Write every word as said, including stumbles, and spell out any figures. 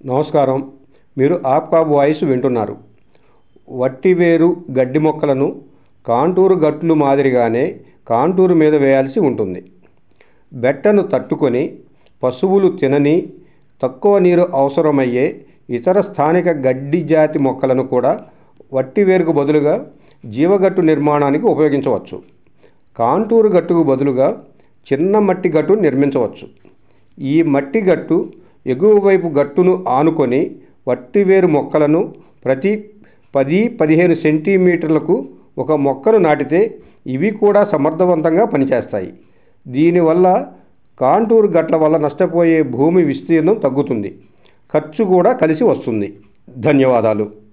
నమస్కారం. మీరు ఆప్కా వాయిస్ వింటున్నారు. వట్టివేరు గడ్డి మొక్కలను కాంటూరు గట్లు మాదిరిగానే కాంటూరు మీద వేయాల్సి ఉంటుంది. బెట్టను తట్టుకొని పశువులు తినని, తక్కువ నీరు అవసరమయ్యే ఇతర స్థానిక గడ్డి జాతి మొక్కలను కూడా వట్టివేరుకు బదులుగా జీవగట్టు నిర్మాణానికి ఉపయోగించవచ్చు. కాంటూరు గట్టుకు బదులుగా చిన్న మట్టి గట్టు నిర్మించవచ్చు. ఈ మట్టి గట్టు ఎగువ వైపు గట్టును ఆనుకొని వట్టివేరు మొక్కలను ప్రతి పది పదిహేను సెంటీమీటర్లకు ఒక మొక్కను నాటితే ఇవి కూడా సమర్థవంతంగా పనిచేస్తాయి. దీనివల్ల కాంటూరు గట్ల వల్ల నష్టపోయే భూమి విస్తీర్ణం తగ్గుతుంది, ఖర్చు కూడా కలిసి వస్తుంది. ధన్యవాదాలు.